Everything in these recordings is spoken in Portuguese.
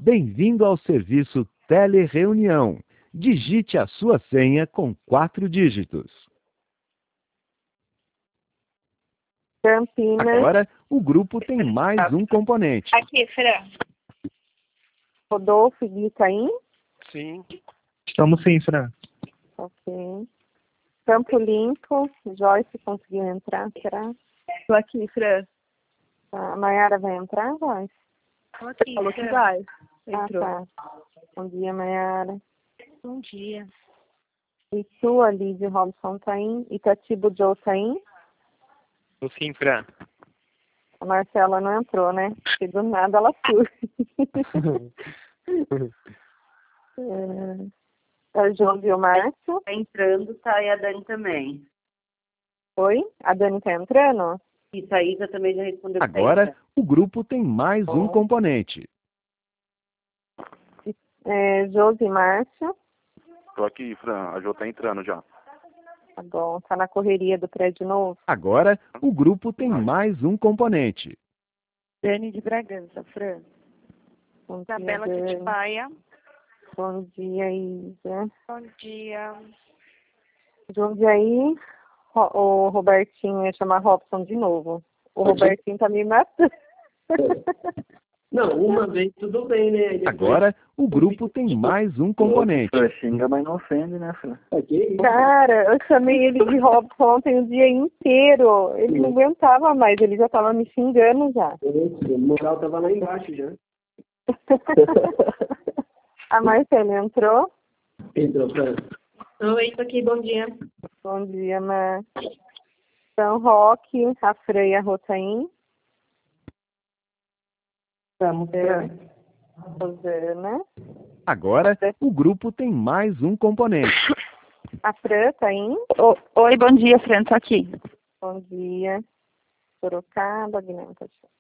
Bem-vindo ao serviço Telereunião. Digite a sua senha com 4 dígitos. Campinas. Agora, o grupo tem mais um componente. Aqui, Fran. Rodolfo e Gui tá aí? Sim. Estamos sim, Fran. Ok. Campo Limpo. Joyce conseguiu entrar, será? Tô aqui, Fran. A Mayara vai entrar, Joyce? Tô aqui, Falou que Fran. vai. Entrou. Ah, tá. Bom dia, Mayara. Bom dia. E tu, a Lídia Robson tá aí? Itatiba Joe tá aí? Tô sim, Fran. A Marcela não entrou, né? Porque do nada ela surge. A João e o Márcio. Tá entrando, tá, e a Dani também. Oi? A Dani tá entrando? Isso, a Isa também já respondeu. Agora, o grupo tem mais um componente. Josi e Márcio. Tô aqui, Fran. A Jo tá entrando já. Tá bom. Tá na correria do prédio novo. Agora, o grupo tem mais um componente. Dani de Bragança, Fran. Bom dia, Isabela Dani. Titibaia. Bom dia, Isa. Bom dia. Josi aí. O Robertinho ia chamar Robson de novo. O Robertinho tá me matando. Não, uma vez tudo bem, né? Depois... Agora, o grupo tem mais um componente. Xinga, mas não ofende, né, Fran? Cara, eu chamei ele de Robson ontem o dia inteiro. Ele não aguentava mais, ele já tava me xingando já. O moral tava lá embaixo já. A Marcela entrou? Entrou, Fran. Oi, tô aqui, bom dia. Bom dia, Mar. São Roque, a Freia Rotaim. Estamos, Fran. Rosana. Agora, o grupo tem mais um componente. A Fran tá aí? Oi, bom dia, Fran, tô aqui. Bom dia. Sorocaba, Guilherme.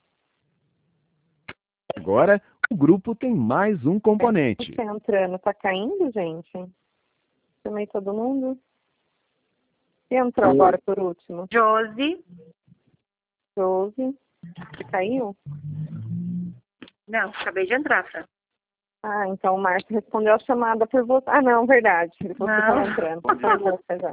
Agora, o grupo tem mais um componente. Tá entrando, tá caindo, gente? Chamei todo mundo. E entrou agora por último? Josi. Josi. Você caiu? Não, acabei de entrar, Fran. Ah, então o Márcio respondeu a chamada por você. Ah, não, verdade. Ele falou que Não. estava entrando. Tá bom, já.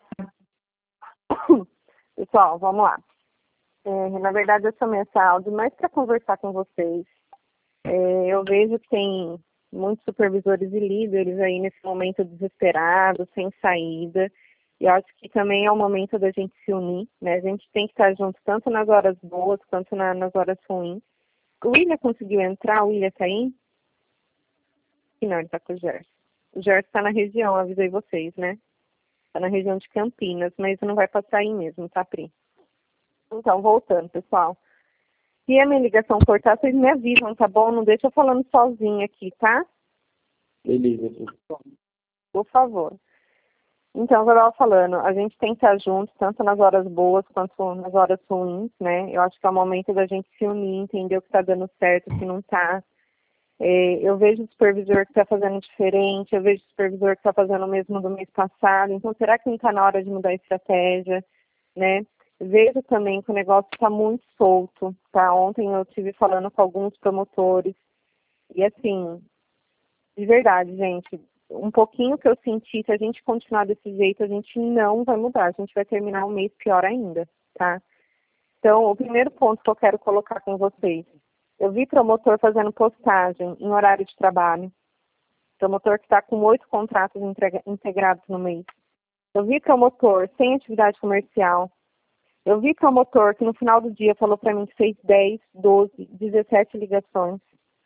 Pessoal, vamos lá. Na verdade, eu chamei essa áudio mais para conversar com vocês. Eu vejo que tem muitos supervisores e líderes aí nesse momento desesperados, sem saída. E eu acho que também é o momento da gente se unir, né? A gente tem que estar junto tanto nas horas boas quanto nas horas ruins. O William conseguiu entrar? O William tá aí? Não, ele tá com o Gerson. O Gerson tá na região, avisei vocês, né? Tá na região de Campinas, mas não vai passar aí mesmo, tá, Pri? Então, voltando, pessoal. Se a minha ligação cortar, vocês me avisam, tá bom? Não deixa eu falando sozinha aqui, tá? Beleza. Por favor. Então, eu estava falando, a gente tem que estar juntos, tanto nas horas boas quanto nas horas ruins, né? Eu acho que é o momento da gente se unir, entender o que está dando certo, o que não está. Eu vejo o supervisor que está fazendo diferente, eu vejo o supervisor que está fazendo o mesmo do mês passado. Então, será que não está na hora de mudar a estratégia, né? Vejo também que o negócio está muito solto, tá? Ontem eu estive falando com alguns promotores e, assim, de verdade, gente, um pouquinho que eu senti, se a gente continuar desse jeito, a gente não vai mudar, a gente vai terminar o mês pior ainda, tá? Então, o primeiro ponto que eu quero colocar com vocês, eu vi promotor fazendo postagem em horário de trabalho, promotor que está com 8 contratos integrados no mês. Eu vi promotor sem atividade comercial. Eu vi promotor que no final do dia falou para mim que fez 10, 12, 17 ligações.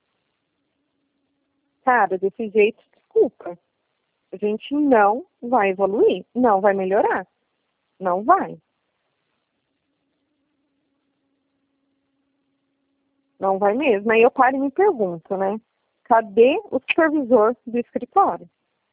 Cara, desse jeito, desculpa. A gente não vai evoluir, não vai melhorar. Não vai. Não vai mesmo. Aí eu paro e me pergunto, né? Cadê o supervisor do escritório?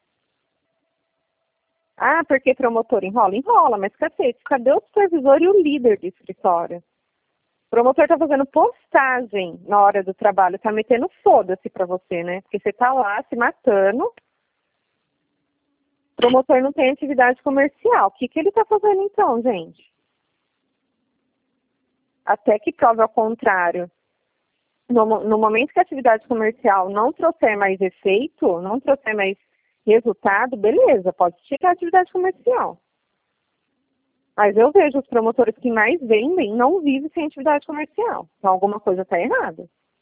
Ah, porque promotor enrola? Enrola, mas cacete, cadê o supervisor e o líder do escritório? O promotor tá fazendo postagem na hora do trabalho, tá metendo foda-se pra você, né? Porque você tá lá se matando. O promotor não tem atividade comercial. O que ele tá fazendo então, gente? Até que prove ao contrário. No momento que a atividade comercial não trouxer mais efeito, não trouxer mais resultado, beleza, pode tirar a atividade comercial. Mas eu vejo os promotores que mais vendem não vivem sem atividade comercial. Então alguma coisa está errada.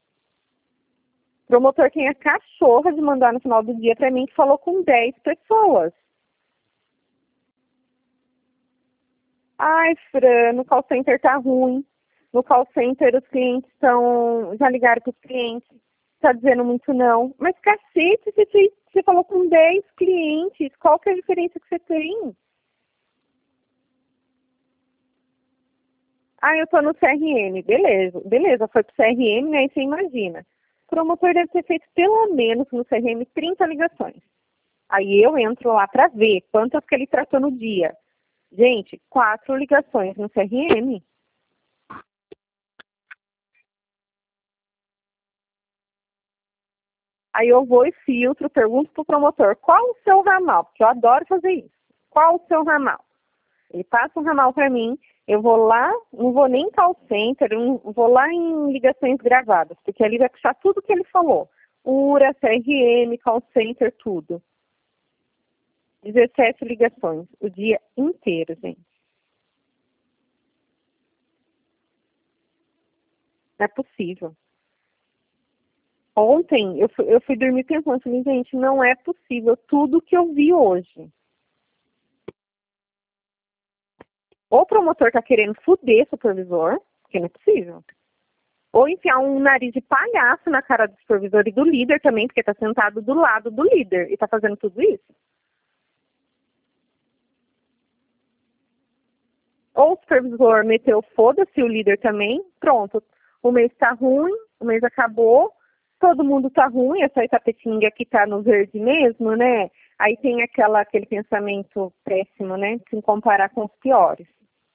O promotor tem a cachorra de mandar no final do dia para mim que falou com 10 pessoas. Ai, Fran, no call center tá ruim. No call center os clientes já ligaram para os clientes. Tá dizendo muito não. Mas cacete, você falou com 10 clientes. Qual que é a diferença que você tem? Ah, eu tô no CRM. Beleza, foi pro CRM, né? E você imagina. O promotor deve ter feito pelo menos no CRM 30 ligações. Aí eu entro lá para ver quantas que ele tratou no dia. Gente, 4 ligações no CRM. Aí eu vou e filtro, pergunto pro promotor, qual o seu ramal? Porque eu adoro fazer isso. Qual o seu ramal? Ele passa um ramal para mim, eu vou lá, não vou nem em call center, vou lá em ligações gravadas, porque ali vai puxar tudo que ele falou. URA, CRM, call center, tudo. 17 ligações, o dia inteiro, gente. Não é possível. Ontem, eu fui dormir pensando assim, gente, não é possível tudo que eu vi hoje. Ou o promotor está querendo foder o supervisor, porque não é possível. Ou enfiar um nariz de palhaço na cara do supervisor e do líder também, porque está sentado do lado do líder e está fazendo tudo isso. Ou o supervisor meteu foda-se o líder também, pronto, o mês está ruim, o mês acabou, todo mundo está ruim, essa Itapetininga aqui está no verde mesmo, né? Aí tem aquele pensamento péssimo, né? Se comparar com os piores.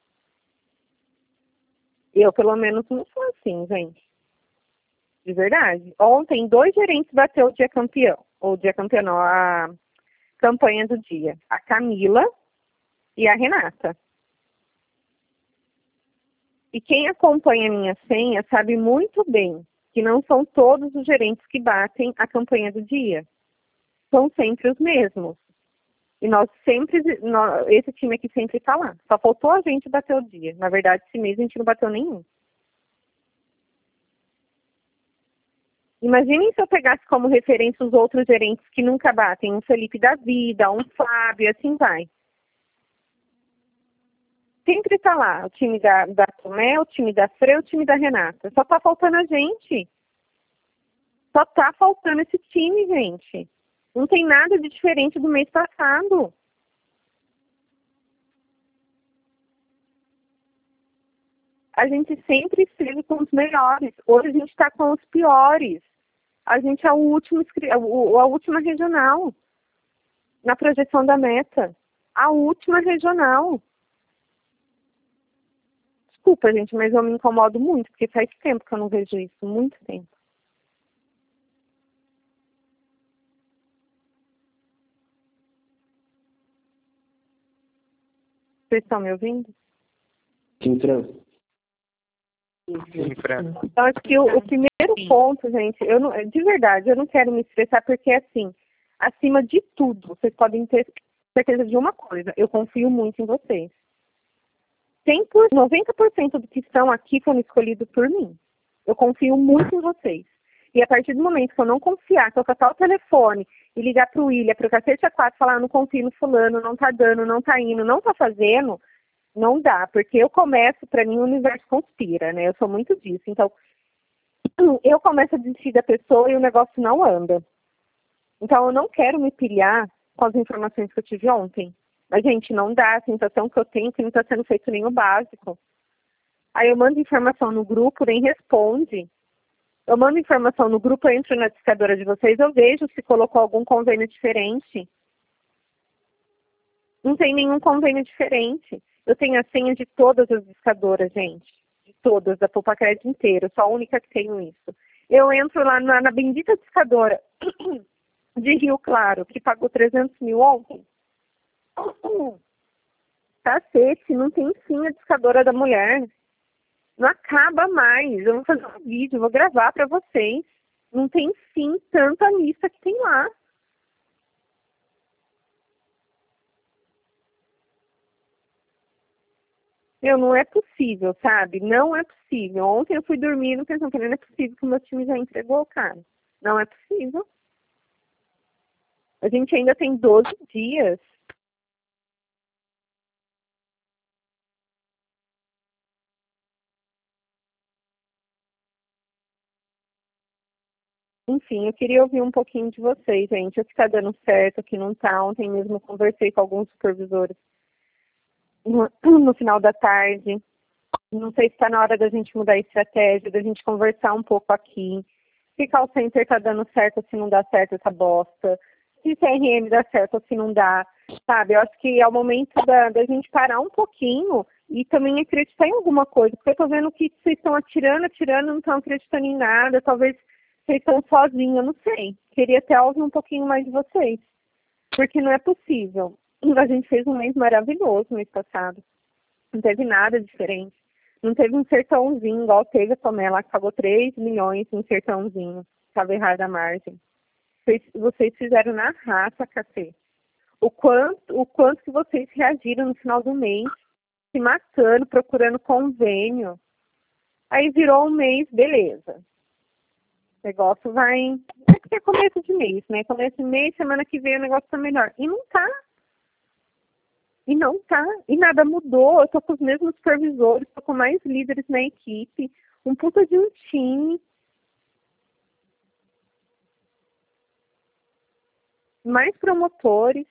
Eu, pelo menos, não sou assim, gente. De verdade. Ontem, 2 gerentes bateu o dia campeão. Ou o dia campeão, não, a campanha do dia. A Camila e a Renata. E quem acompanha a minha senha sabe muito bem que não são todos os gerentes que batem a campanha do dia. São sempre os mesmos. E esse time aqui sempre está lá. Só faltou a gente bater o dia. Na verdade, esse mês a gente não bateu nenhum. Imaginem se eu pegasse como referência os outros gerentes que nunca batem. Um Felipe da Vida, um Fábio, assim vai. Sempre está lá. O time da Tomé, o time da Fre, o time da Renata. Só está faltando a gente. Só está faltando esse time, gente. Não tem nada de diferente do mês passado. A gente sempre esteve com os melhores. Hoje a gente está com os piores. A gente é a última regional na projeção da meta. A última regional. Desculpa, gente, mas eu me incomodo muito, porque faz tempo que eu não vejo isso. Muito tempo. Vocês estão me ouvindo? Sim, Fran. Sim, Fran. Então, acho que o primeiro ponto, gente, de verdade, eu não quero me estressar, porque, assim, acima de tudo, vocês podem ter certeza de uma coisa, eu confio muito em vocês. 90% do que estão aqui foram escolhidos por mim. Eu confio muito em vocês. E a partir do momento que eu não confiar, que eu catar o telefone e ligar para o William, para o cacete A4, falar, não confio no fulano, não tá dando, não tá indo, não tá fazendo, não dá. Porque eu começo, para mim, o universo conspira, né? Eu sou muito disso. Então, eu começo a desistir da pessoa e o negócio não anda. Então, eu não quero me pilhar com as informações que eu tive ontem. Mas, gente, não dá. A sensação que eu tenho que não está sendo feito nem o básico. Aí eu mando informação no grupo, nem responde. Eu mando informação no grupo, eu entro na discadora de vocês, eu vejo se colocou algum convênio diferente. Não tem nenhum convênio diferente. Eu tenho a senha de todas as discadoras, gente. De todas, da Poupa Crédito inteira. Eu sou a única que tenho isso. Eu entro lá na bendita discadora de Rio Claro, que pagou 300 mil ontem. Cacete, não tem sim a discadora da mulher. Não acaba mais. Eu vou fazer um vídeo, vou gravar para vocês. Não tem fim tanta lista que tem lá. Não é possível, sabe? Não é possível. Ontem eu fui dormindo pensando que não é possível que o meu time já entregou, cara. Não é possível. A gente ainda tem 12 dias. Enfim, eu queria ouvir um pouquinho de vocês, gente. O que está dando certo, o que não está. Ontem mesmo eu conversei com alguns supervisores no final da tarde. Não sei se está na hora da gente mudar a estratégia, da gente conversar um pouco aqui. Se call center está dando certo ou se não dá certo essa bosta. Se CRM dá certo ou se não dá. Sabe, eu acho que é o momento da gente parar um pouquinho e também acreditar em alguma coisa. Porque eu estou vendo que vocês estão atirando, não estão acreditando em nada. Talvez vocês estão sozinhos, eu não sei. Queria até ouvir um pouquinho mais de vocês. Porque não é possível. A gente fez um mês maravilhoso no mês passado. Não teve nada diferente. Não teve um sertãozinho, igual teve a Pamela, que pagou 3 milhões em sertãozinho. Estava errada a margem. Vocês fizeram na raça, cacete. O quanto que vocês reagiram no final do mês, se matando, procurando convênio. Aí virou um mês, beleza. O negócio vai... É porque é começo de mês, né? Começo de mês, semana que vem o negócio tá melhor. E não tá. E não tá. E nada mudou. Eu tô com os mesmos supervisores, tô com mais líderes na equipe. Um puta de um time. Mais promotores.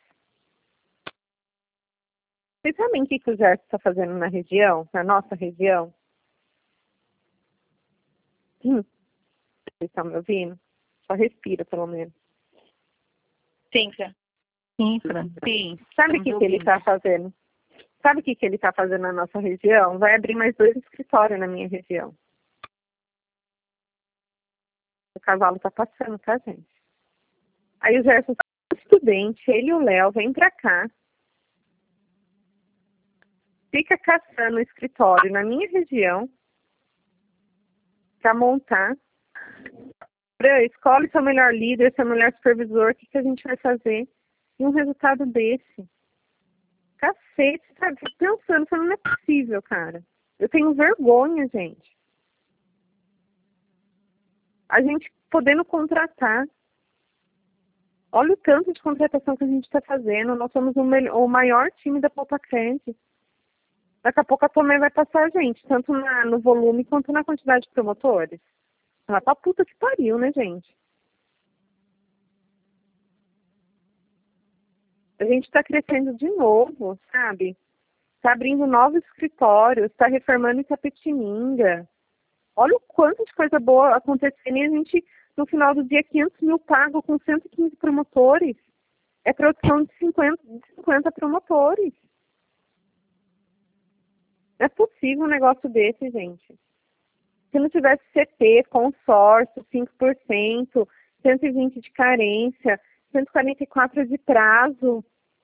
Vocês sabem o que o Gerson está fazendo na região? Na nossa região? Vocês estão me ouvindo? Só respira, pelo menos. Sim, Fran. Sim, Fran. Sim. Sabe o que ele está fazendo? Sabe o que ele está fazendo na nossa região? Vai abrir mais 2 escritórios na minha região. O cavalo está passando, tá, gente? Aí o Gerson, estudante, ele e o Léo, vem pra cá. Fica caçando o escritório na minha região para montar. Escolhe seu melhor líder, seu melhor supervisor, o que a gente vai fazer? E um resultado desse. Cacete, sabe? Pensando, falando, não é possível, cara. Eu tenho vergonha, gente. A gente podendo contratar. Olha o tanto de contratação que a gente está fazendo. Nós somos o maior time da Polpacred. Daqui a pouco a Tomé vai passar a gente, tanto no volume quanto na quantidade de promotores. Ela tá puta que pariu, né, gente? A gente está crescendo de novo, sabe? Está abrindo novos escritórios, está reformando Itapetininga. Olha o quanto de coisa boa acontecendo e a gente, no final do dia, 500 mil pago com 115 promotores. É produção de 50 promotores. Não é possível um negócio desse, gente. Se não tivesse CT, consórcio, 5%, 120 de carência, 144 de prazo.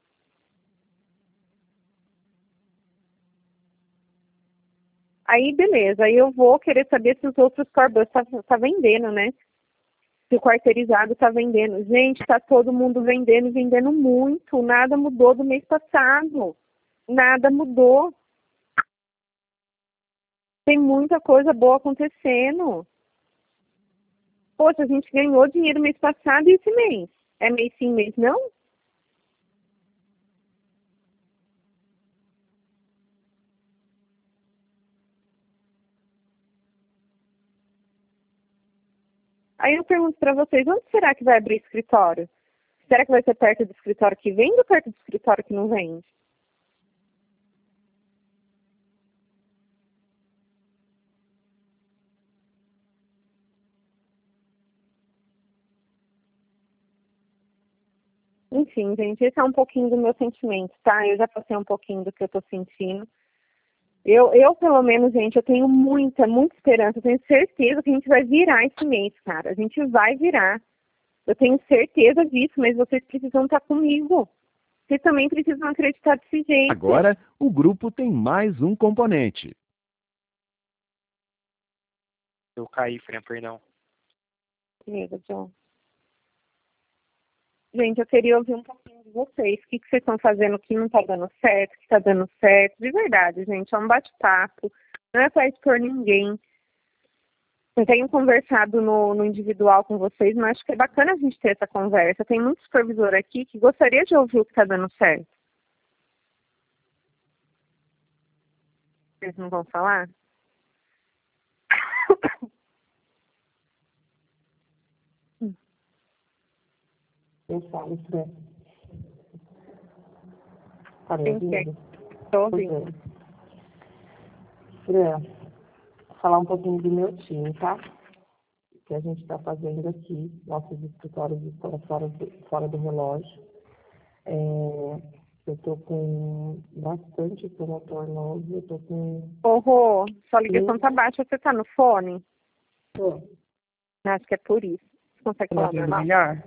Aí, beleza. Aí eu vou querer saber se os outros corbus tá vendendo, né? Se o quarteirizado tá vendendo. Gente, tá todo mundo vendendo, vendendo muito. Nada mudou do mês passado. Nada mudou. Tem muita coisa boa acontecendo. Poxa, a gente ganhou dinheiro mês passado e esse mês. É mês sim, mês não? Aí eu pergunto para vocês, onde será que vai abrir escritório? Será que vai ser perto do escritório que vende ou perto do escritório que não vende? Enfim, gente, esse é um pouquinho do meu sentimento, tá? Eu já passei um pouquinho do que eu tô sentindo. Eu, pelo menos, gente, eu tenho muita esperança. Eu tenho certeza que a gente vai virar esse mês, cara. A gente vai virar. Eu tenho certeza disso, mas vocês precisam estar comigo. Vocês também precisam acreditar desse jeito. Agora, o grupo tem mais um componente. Eu caí, Fran, perdão. Beleza, John. Gente, eu queria ouvir um pouquinho de vocês. O que vocês estão fazendo que não está dando certo, que está dando certo. De verdade, gente, é um bate-papo. Não é para expor ninguém. Eu tenho conversado no individual com vocês, mas acho que é bacana a gente ter essa conversa. Tem muito supervisor aqui que gostaria de ouvir o que está dando certo. Vocês não vão falar? Eu falo, Fran. Tá me Quem ouvindo? quer? Estou ouvindo. Fran, vou falar um pouquinho do meu time, tá? Que a gente está fazendo aqui. Nossos escritórios estão fora do relógio. Eu estou com bastante promotor novo. Eu estou com... Rô, sua ligação tá baixa. Você tá no fone? Tô. Acho que é por isso. Você consegue falar normal? Melhor?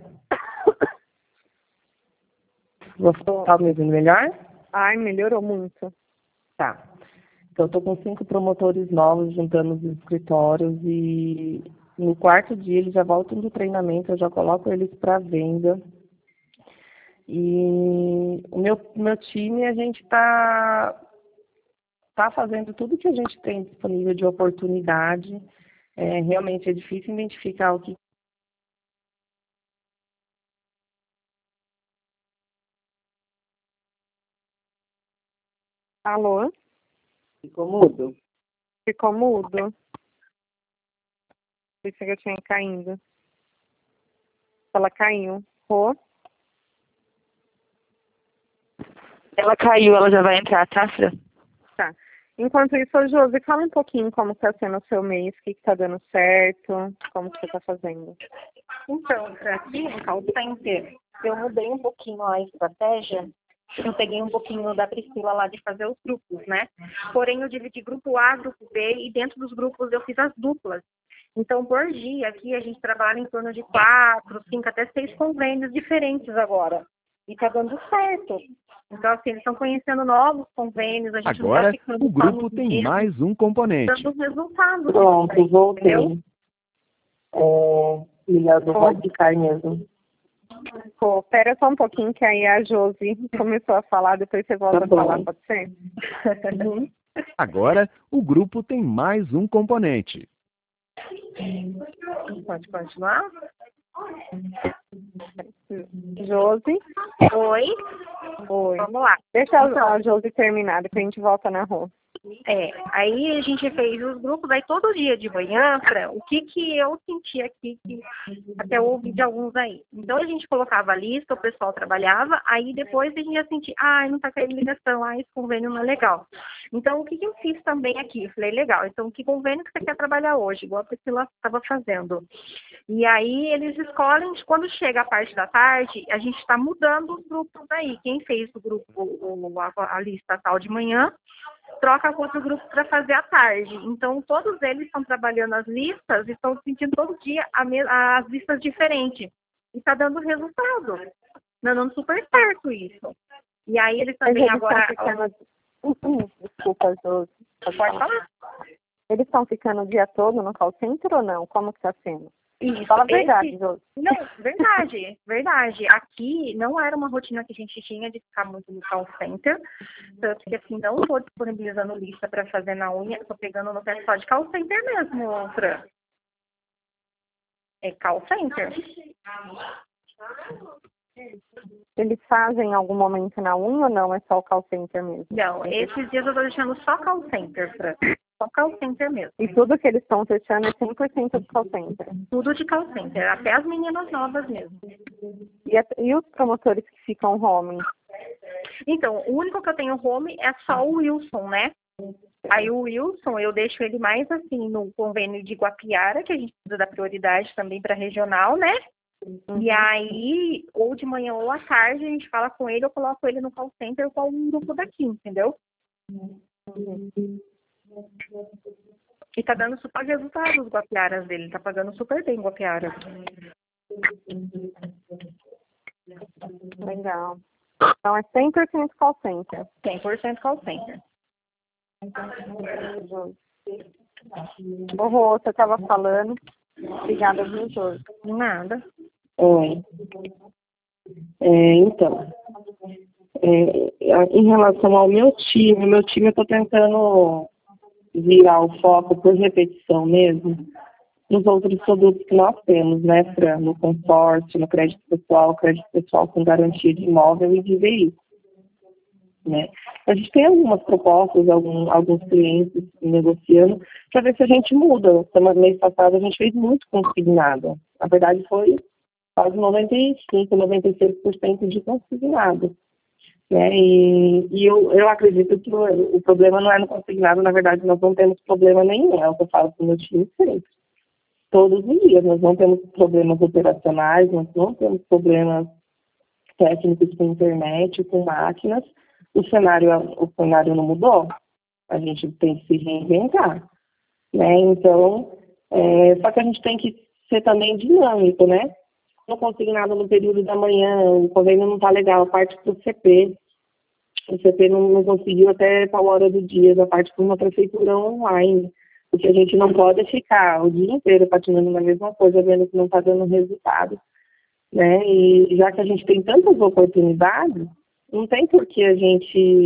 Você está me ouvindo melhor? Ai, melhorou muito. Tá. Então, eu estou com 5 promotores novos juntando os escritórios e no quarto dia eles já voltam do treinamento, eu já coloco eles para venda. E o meu time, a gente tá fazendo tudo que a gente tem disponível de oportunidade. Realmente é difícil identificar o que... Alô? Ficou mudo? Ficou mudo. Pensei que eu tinha caído. Ela caiu. Rô? Ela caiu, ela já vai entrar, tá, Fran? Tá. Enquanto isso, Josi, fala um pouquinho como está sendo o seu mês, o que está dando certo, como que você está fazendo. Então, aqui no call center, eu mudei um pouquinho a estratégia. Eu peguei um pouquinho da Priscila lá de fazer os grupos, né? Porém, eu dividi grupo A, grupo B, e dentro dos grupos eu fiz as duplas. Então, por dia, aqui a gente trabalha em torno de 4, 5, até 6 convênios diferentes agora. E tá dando certo. Então, assim, eles estão conhecendo novos convênios. A gente Agora, não tá ficando o grupo tem mesmo, mais um componente. dando resultados. Pronto, voltei. Entendeu? Melhor do pode ficar mesmo. Pô, pera só um pouquinho que aí a Josi começou a falar, depois você volta a falar, pode ser? Agora, o grupo tem mais um componente. Pode continuar? Josi? Oi? Oi. Vamos lá. Deixa a Josi terminar, depois a gente volta na rua. Aí a gente fez os grupos, aí todo dia de manhã, Fran, o que eu senti aqui, que até ouvi de alguns aí. Então a gente colocava a lista, o pessoal trabalhava, aí depois a gente ia sentir, não tá caindo ligação, esse convênio não é legal. Então o que eu fiz também aqui? Eu falei, legal, então que convênio que você quer trabalhar hoje? Igual a Priscila estava fazendo. E aí eles escolhem, quando chega a parte da tarde, a gente está mudando os grupos aí. Quem fez o grupo, a lista tal de manhã, troca com outro grupo para fazer à tarde. Então, todos eles estão trabalhando as listas e estão sentindo todo dia as listas diferentes. E está dando resultado. Está dando super certo isso. E aí, eles também agora... Desculpa, Josi. Pode falar? Eles estão ficando o dia todo no call center ou não? Como que está sendo? Isso, fala a verdade, Josi. Não, verdade, verdade. Aqui não era uma rotina que a gente tinha de ficar muito no call center, tanto que assim, não estou disponibilizando lista para fazer na unha, estou pegando no pé só de call center mesmo, Fran. É call center. Eles fazem em algum momento na unha ou não? É só o call center mesmo? Não, esses dias eu estou deixando só call center, Fran. Só call center mesmo. E tudo que eles estão fechando é 100% de call center? Tudo de call center, até as meninas novas mesmo. E os promotores que ficam home? Então, o único que eu tenho home é só o Wilson, né? Aí o Wilson, eu deixo ele mais assim no convênio de Guapiara, que a gente precisa dar prioridade também para regional, né? E aí, ou de manhã ou à tarde, a gente fala com ele, eu coloco ele no call center com um grupo daqui, entendeu? E tá dando super resultados os Guapiaras dele, tá pagando super bem Guapiara. Legal. Então é 100% call center. 100% call center. Ô, Rô, você estava falando. Obrigada, viu, Jorge? Nada. Oi. Então, em relação ao meu time eu estou tentando virar o foco por repetição mesmo nos outros produtos que nós temos, né, Fran? No consórcio, no crédito pessoal com garantia de imóvel e de veículo, né? A gente tem algumas propostas, alguns clientes negociando para ver se a gente muda. Semana mês passado a gente fez muito consignado. Na verdade foi quase 95, 96% de consignado. Né? E eu acredito que o problema não é no consignado, na verdade nós não temos problema nenhum, é o que eu falo com o meu time sempre. Todos os dias, nós não temos problemas operacionais, nós não temos problemas técnicos com internet, com máquinas. O cenário não mudou, a gente tem que se reinventar. Né? Então, só que a gente tem que ser também dinâmico, né? Não consignado no período da manhã, o convênio não está legal, parte para o CP. O CP não conseguiu até tal hora do dia, da parte para uma prefeitura online. Porque a gente não pode ficar o dia inteiro patinando na mesma coisa, vendo que não está dando resultado. Né? E já que a gente tem tantas oportunidades, não tem por que a gente,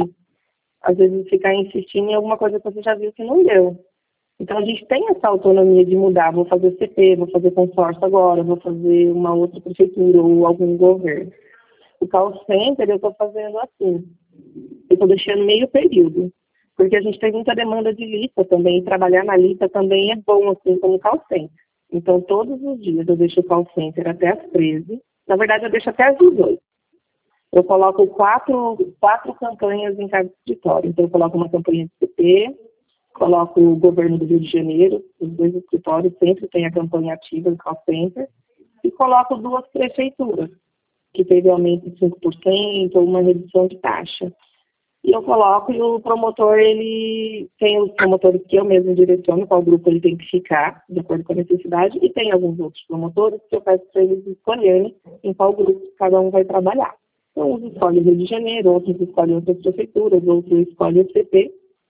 às vezes, ficar insistindo em alguma coisa que você já viu que não deu. Então, a gente tem essa autonomia de mudar. Vou fazer CP, vou fazer consórcio agora, vou fazer uma outra prefeitura ou algum governo. O call center eu estou fazendo assim. Eu estou deixando meio período. Porque a gente tem muita demanda de lista também. E trabalhar na lista também é bom, assim, como call center. Então, todos os dias eu deixo o call center até às 13. Na verdade, eu deixo até às 18. Eu coloco quatro campanhas em cada escritório. Então, eu coloco uma campanha de CP, coloco o governo do Rio de Janeiro, os 2 escritórios sempre tem a campanha ativa do call center, e coloco 2 prefeituras, que teve aumento de 5% ou uma redução de taxa. E eu coloco, e o promotor, ele tem os promotores que eu mesmo direciono, qual grupo ele tem que ficar, de acordo com a necessidade, e tem alguns outros promotores que eu peço para eles escolherem em qual grupo cada um vai trabalhar. Então, uns escolhem o Rio de Janeiro, outros escolhem outras prefeituras, outros escolhem o CP,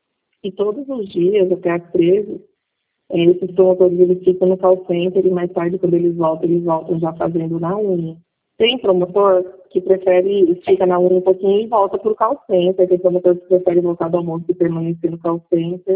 e todos os dias, até às 13, esses promotores eles ficam no call center e mais tarde, quando eles voltam já fazendo na unha. Tem promotor que prefere, fica na unha um pouquinho e volta para o call center. Tem promotor que prefere voltar do almoço e permanecer no call center.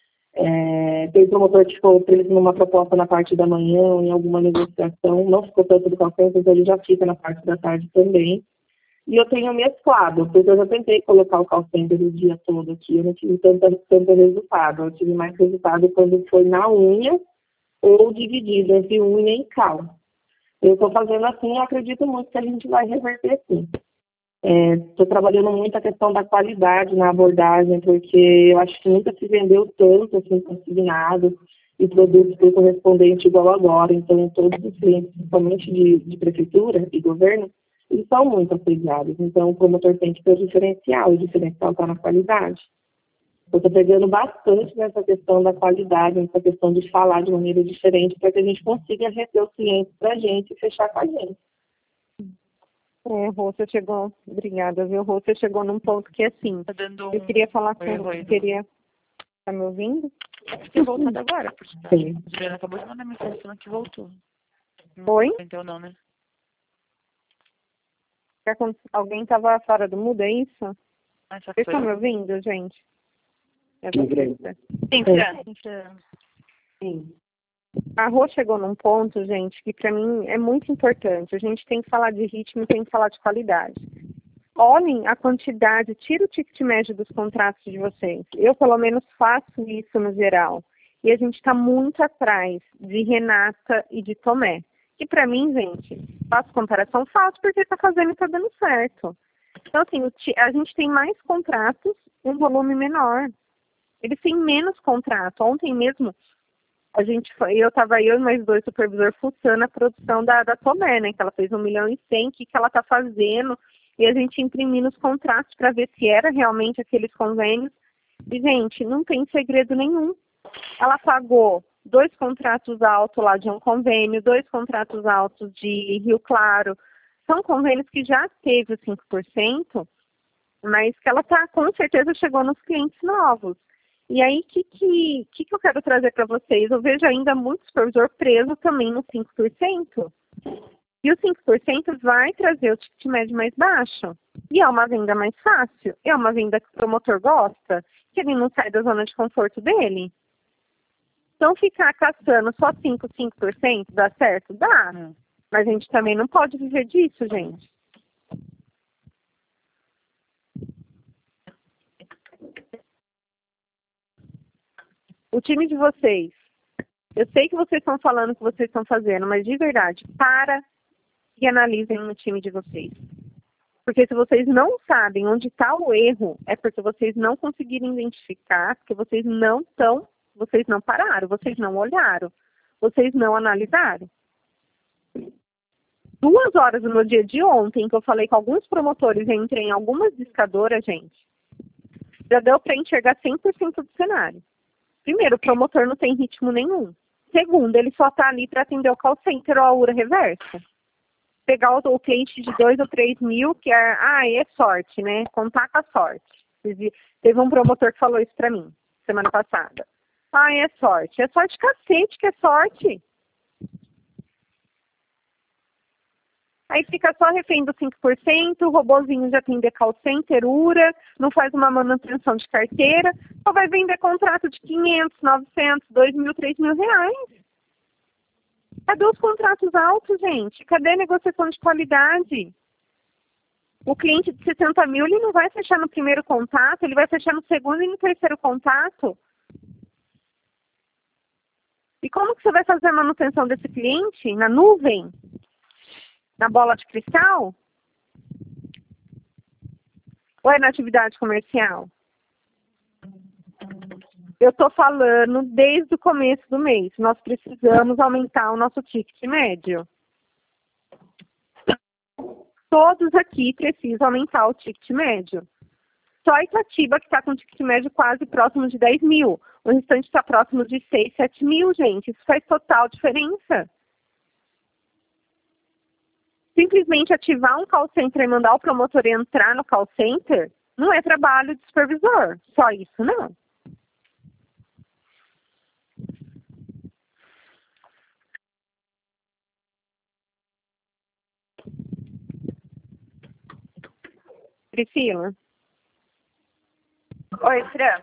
Tem promotor que ficou preso numa proposta na parte da manhã, em alguma negociação, não ficou tanto do call center, então ele já fica na parte da tarde também. E eu tenho mesclado, porque eu já tentei colocar o call center o dia todo aqui, eu não tive tanto resultado. Eu tive mais resultado quando foi na unha ou dividido entre unha e cal. Eu estou fazendo assim, eu acredito muito que a gente vai reverter sim. Estou trabalhando muito a questão da qualidade na abordagem, porque eu acho que nunca se vendeu tanto assim consignado e produtos por correspondente igual agora. Então, todos os clientes, principalmente de prefeitura e governo, eles são muito assediados. Então, o promotor tem que ter o diferencial, e o diferencial está na qualidade. Eu estou pegando bastante nessa questão da qualidade, nessa questão de falar de maneira diferente, para que a gente consiga reter os clientes para a gente e fechar com a gente. Rô, você chegou, obrigada, viu, Rô, você chegou num ponto que, assim, Tá dando eu queria falar com você, tá me ouvindo? Você voltando agora, porque Sim. a Juliana acabou de mandar mensagem falando que voltou. Oi? Então não, né? Alguém estava fora do mudo, é isso? Ah, já Vocês foi. estão me ouvindo, gente? Sim, Fran. Sim. A Rô chegou num ponto, gente, que para mim é muito importante. A gente tem que falar de ritmo e tem que falar de qualidade. Olhem a quantidade, tira o ticket médio dos contratos de vocês. Eu, pelo menos, faço isso no geral. E a gente está muito atrás de Renata e de Tomé. E para mim, gente, faço comparação? Faço porque está fazendo e está dando certo. Então, assim, a gente tem mais contratos, um volume menor. Eles têm menos contrato. Ontem mesmo, eu e mais 2 supervisores fuçando a produção da Tomé, né? Que ela fez 1,1 milhão, o que ela está fazendo. E a gente imprimindo os contratos para ver se era realmente aqueles convênios. E, gente, não tem segredo nenhum. Ela pagou 2 contratos altos lá de um convênio, 2 contratos altos de Rio Claro. São convênios que já teve os 5%, mas que ela com certeza chegou nos clientes novos. E aí, o que eu quero trazer para vocês? Eu vejo ainda muito supervisor preso também no 5%. E o 5% vai trazer o ticket médio mais baixo. E é uma venda mais fácil. É uma venda que o promotor gosta, que ele não sai da zona de conforto dele. Então, ficar caçando só 5% dá certo? Dá. Mas a gente também não pode viver disso, gente. O time de vocês, eu sei que vocês estão falando o que vocês estão fazendo, mas de verdade, para e analisem no time de vocês. Porque se vocês não sabem onde está o erro, é porque vocês não conseguiram identificar, porque vocês não pararam, vocês não olharam, vocês não analisaram. 2 horas no dia de ontem, que eu falei com alguns promotores, eu entrei em algumas discadoras, gente, já deu para enxergar 100% do cenário. Primeiro, o promotor não tem ritmo nenhum. Segundo, ele só está ali para atender o call center ou a URA reversa. Pegar o cliente de 2 ou 3 mil, que é sorte, né? Contar com a sorte. Teve um promotor que falou isso para mim, semana passada. É sorte. É sorte cacete que é sorte. Aí fica só refém do 5%, o robozinho de atender call center, URA, não faz uma manutenção de carteira, só vai vender contrato de 500, 900, 2 mil, 3 mil reais. Cadê os contratos altos, gente? Cadê a negociação de qualidade? O cliente de 60 mil, ele não vai fechar no primeiro contato, ele vai fechar no segundo e no terceiro contato. E como que você vai fazer a manutenção desse cliente? Na nuvem? Na bola de cristal? Ou é na atividade comercial? Eu estou falando desde o começo do mês. Nós precisamos aumentar o nosso ticket médio. Todos aqui precisam aumentar o ticket médio. Só Itatiba que está com um ticket médio quase próximo de 10 mil. O restante está próximo de 6, 7 mil, gente. Isso faz total diferença. Simplesmente ativar um call center e mandar o promotor entrar no call center não é trabalho de supervisor. Só isso, não. Priscila? Oi, Fran.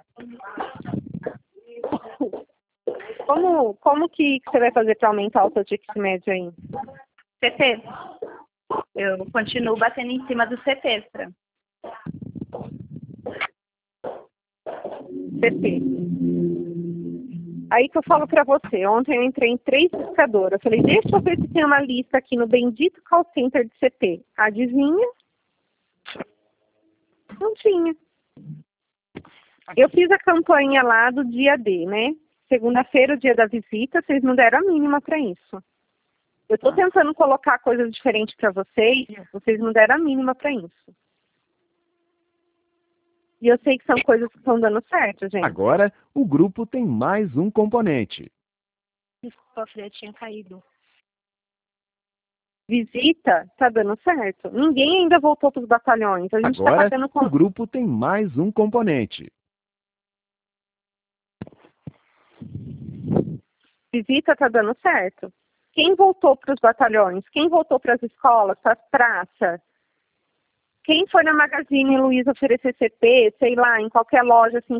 Como que você vai fazer para aumentar o seu ticket médio aí? CT. Eu continuo batendo em cima do CT, Fran. CT. Aí que eu falo para você, ontem eu entrei em 3 buscadoras. Eu falei, deixa eu ver se tem uma lista aqui no bendito call center de CT. Adivinha? Não tinha. Eu fiz a campanha lá do dia D, né? Segunda-feira, o dia da visita, vocês não deram a mínima para isso. Eu estou tentando colocar coisas diferentes para vocês não deram a mínima para isso. E eu sei que são coisas que estão dando certo, gente. Agora, o grupo tem mais um componente. Desculpa, Fran, tinha caído. Visita, tá dando certo. Ninguém ainda voltou para os batalhões. A gente Agora, tá o grupo tem mais um componente. Visita tá dando certo. Quem voltou para os batalhões? Quem voltou para as escolas, para as praças? Quem foi na Magazine Luiza oferecer CP, sei lá, em qualquer loja assim